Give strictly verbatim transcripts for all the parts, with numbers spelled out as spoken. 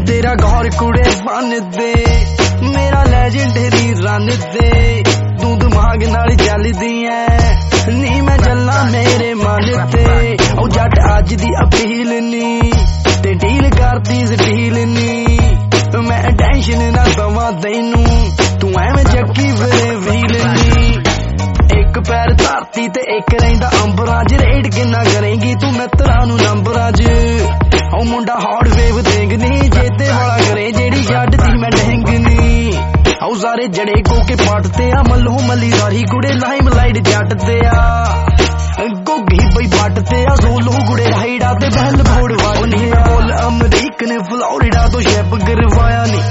तेरा गौर कुड़े fun they मेरा लेजेंडरी रन दे तू दिमाग नाल चलदी ऐ नी मैं चलना मेरे मन ते ओ जट अज दी अपील नी ते डील करदी डील नी मैं टेंशन ना दवा तैनू तू एवें चक्की फिरे व्हील नी एक पैर धरती ते एक रहिंदा अंबरां च रेड किन्ना करेंगी तू मित्तरां नू नंबरां च ओ मुंडा हॉट वेव देखनी जेते वाला करे जेड़ी जट दी मैं ढेंगनी ओ सारे जड़े को के पटते आ मल्लो मली सारी कुड़े लाइम लाइट जटते आ गोगी बई पटते आ सोलो कुड़े राइडा ते बैल बोड़ वाली बोल अमरीक ने फ्लोरिडा तो शिप करवाया नी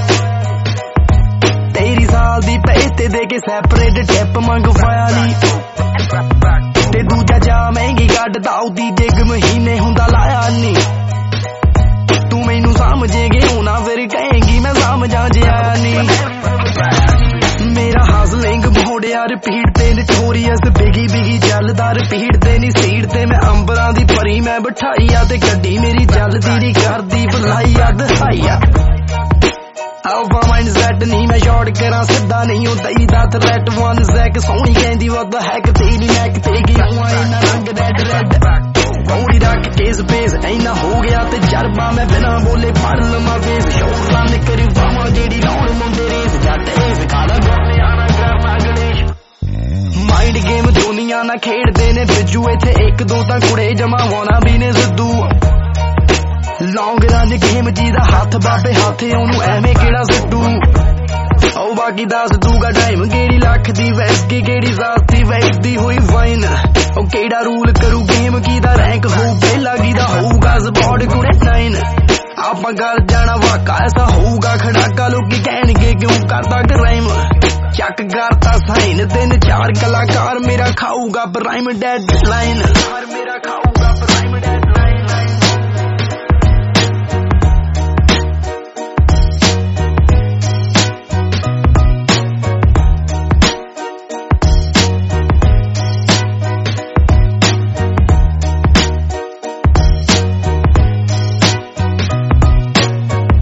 तेरी साल दी पैसे दे के सैपरेट टिप मंगवाया नी ते दूजा जा महंगी कटदा उदी जिग महीने हुंदा लाया नी तू मैनू समझेगे होना फिर कहेंगी मैं समझा जिया नी मेरा हासलिंग मोड़िया रिपीट ते नटोरियस बिगी बिगी चलदा रिपीट ते नी सीट ते मैं अंबरां दी परी मैं बिठाई आ ते गड्डी मेरी चलदी नी करदी भलाई आ दहाइया Alpha mindset नहीं मैं शॉर्ट करा सिद्धा नहीं हूं दई दा थ्रेट वन सैक सोहनी कहंदी what the heck तेरी मैक ते गई हुआ इना रंग रेड रेड पौड़ी रख के स्पेस इना हो गया ते जरबा मैं बिना बोले पढ़ लमा फेस शौक रन करी वावा जेड़ी लाउण मुंडे रेस जट इस काला गोले आना करना गणेश माइंड गेम दुनिया ना खेडदे ने बिजू इथे एक दो तां कुड़े जमा होना भी ने सिद्धू लौंग रन गेम जी दा हथ बाबे हाथे ओनू एवें केड़ा सिद्धू ओ बाकी दस दूगा टाइम केड़ी लख दी वैसकी केड़ी सस्ती वैसदी हुई वाइन ओ केड़ा रूल करू गेम की दा रैंक होऊ पहला की दा होऊगा स्पॉट कुड़े नाइन आपां कर जाना वाका ऐसा होऊगा खड़ाका लोकी कहणगे क्यों करदा क्राइम चक करता साइन तीन चार कलाकार मेरा खाऊगा प्राइम डेडलाइन